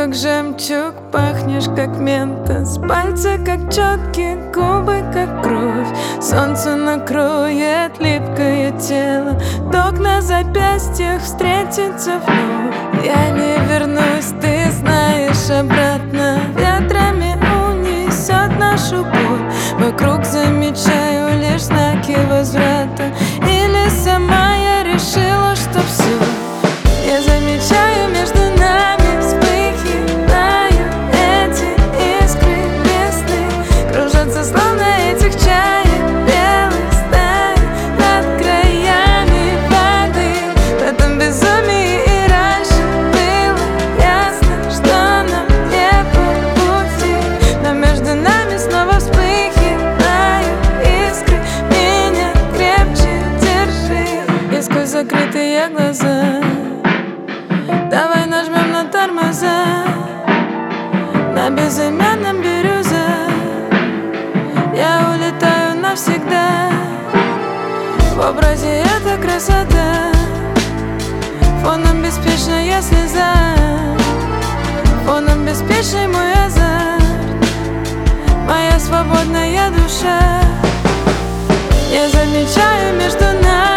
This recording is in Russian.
как жемчуг, пахнешь как мента. Пальцы как четкие, губы как кровь. Солнце накроет липкое тело, ток на запястьях встретится вновь. Я не вернусь, ты знаешь, обратно. Ветрами унесет нашу боль. Вокруг замечаю лишь знаки возврата. Или сама я решила, что все. Я замечаю между нами вспыхивают эти искры весны. Кружатся словно этих чаек белых стаи над краями воды. В этом безумии и раньше было ясно, что нам не по пути. Но между нами снова вспыхивают искры. Меня крепче держи. И сквозь закрытые глаза давай нажмем на тормоза. На безымянном бирюза я улетаю навсегда. В образе эта красота, фоном беспечная слеза, фоном беспечный мой азарт, моя свободная душа. Я замечаю между нами